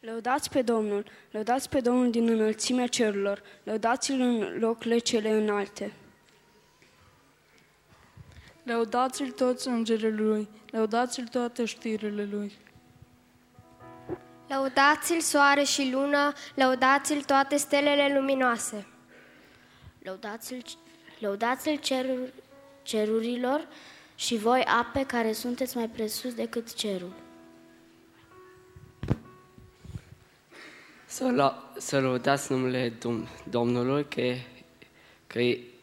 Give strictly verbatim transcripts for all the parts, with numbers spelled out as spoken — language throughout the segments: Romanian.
Lăudați pe Domnul, lăudați pe Domnul din înălțimea cerurilor, lăudați-L în locurile cele înalte. Lăudați-L toți îngerii Lui, lăudați-L toate știrile Lui. Lăudați-L soare și lună, lăudați-L toate stelele luminoase. Lăudați-L, lăudați-L cerul, cerurilor și voi ape care sunteți mai presus decât cerul. Să, la, să lăudați numele Dom- Domnului că, că,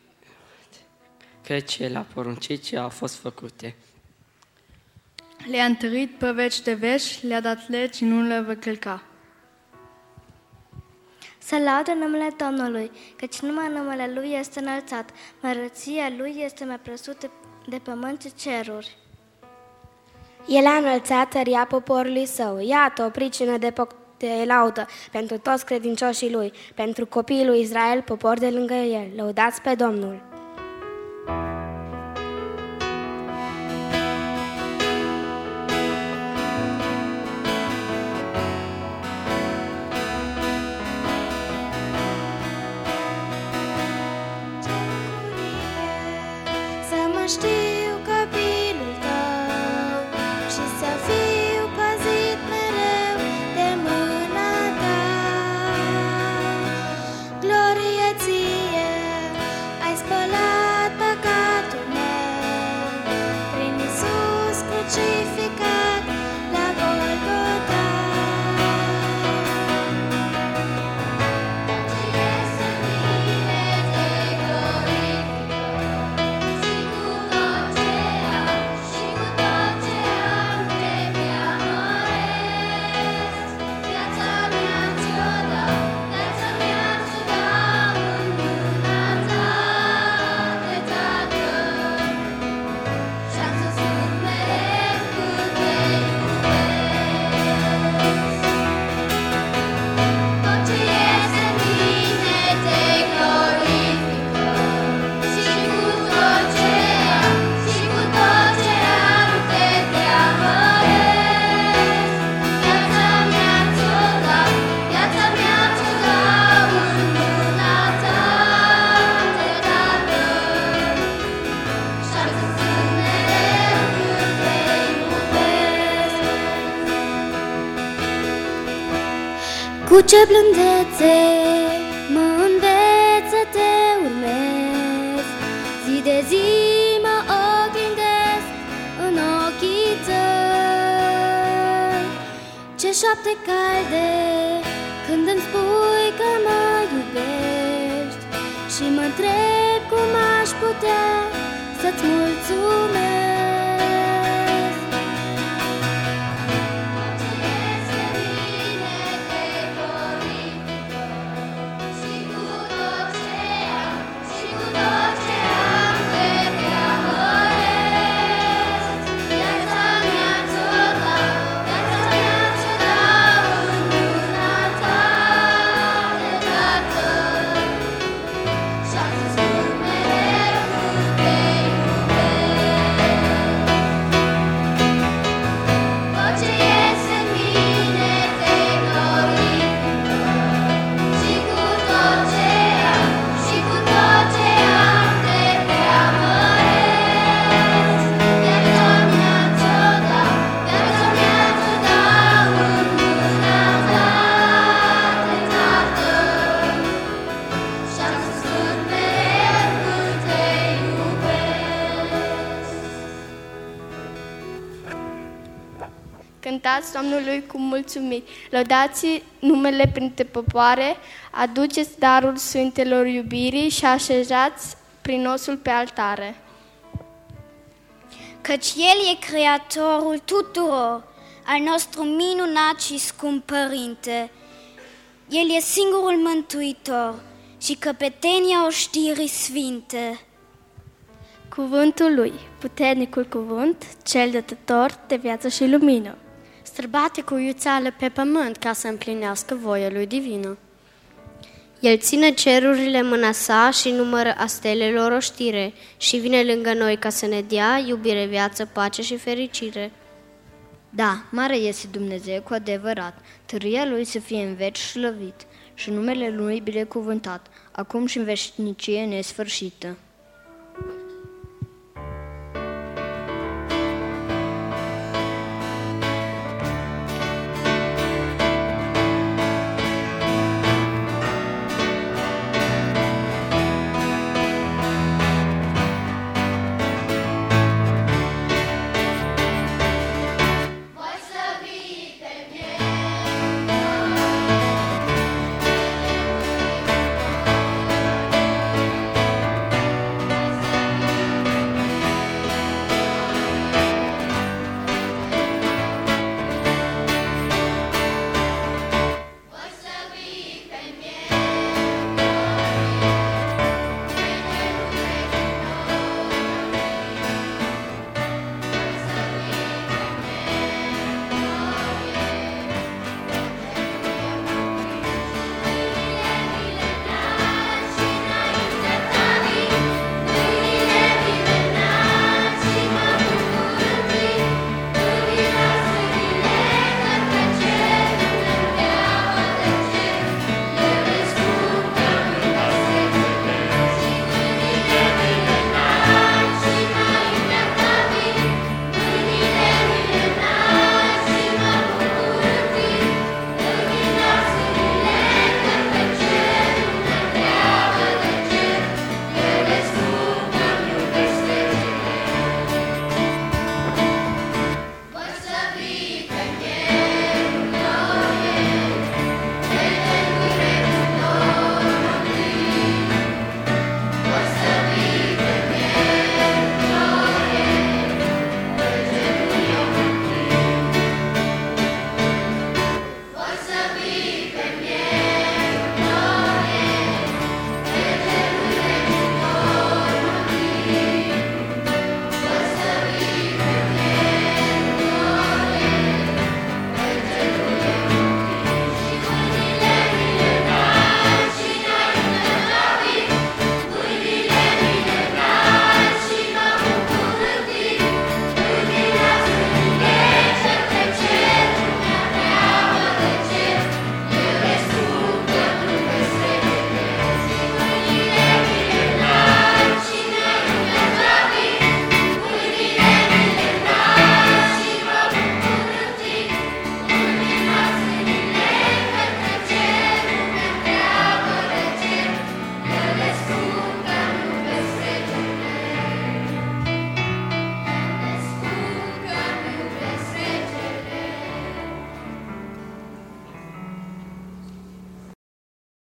că ce l-a poruncit ce a fost făcute. Le-a întărit pe veci de veci, le-a dat legi și nu le va călca. Să laude numele Domnului, căci numai numele Lui este înălțat, măreția Lui este mai presus de, de pământ și ceruri. El a înălțat tăria poporului său. Iată o pricină de, po- de laudă pentru toți credincioșii Lui, pentru copiii lui Israel, popor de lângă El. Lăudați pe Domnul! Știu copilul tău și să fiu păzit mereu de mâna ta. Glorie ție, ai spălat păcatul meu prin Iisus crucificat la Golgota. Cu ce blândețe mă înveți să te urmez, zi de zi mă oglindesc în ochii tăi. Ce șapte calde când îmi spui că mă iubești și mă întreb cum aș putea să-ți mulțumesc. Cântați Domnului cu mulțumiri, lăudați numele printre popoare, aduceți darul Sfintelor iubirii și așezați prin osul pe altare. Căci El e Creatorul tuturor, al nostru minunat și scump Părinte. El e singurul Mântuitor și căpetenia oștirii sfinte. Cuvântul Lui, puternicul cuvânt, cel dătător de viață și lumină. Străbate cu iuțeală pe pământ ca să împlinească voia Lui divină. El ține cerurile în mâna sa și numără a stelelor o știre și vine lângă noi ca să ne dea iubire, viață, pace și fericire. Da, mare este Dumnezeu cu adevărat, tăria Lui să fie în veci slăvit și numele Lui binecuvântat, acum și în veșnicie nesfârșită.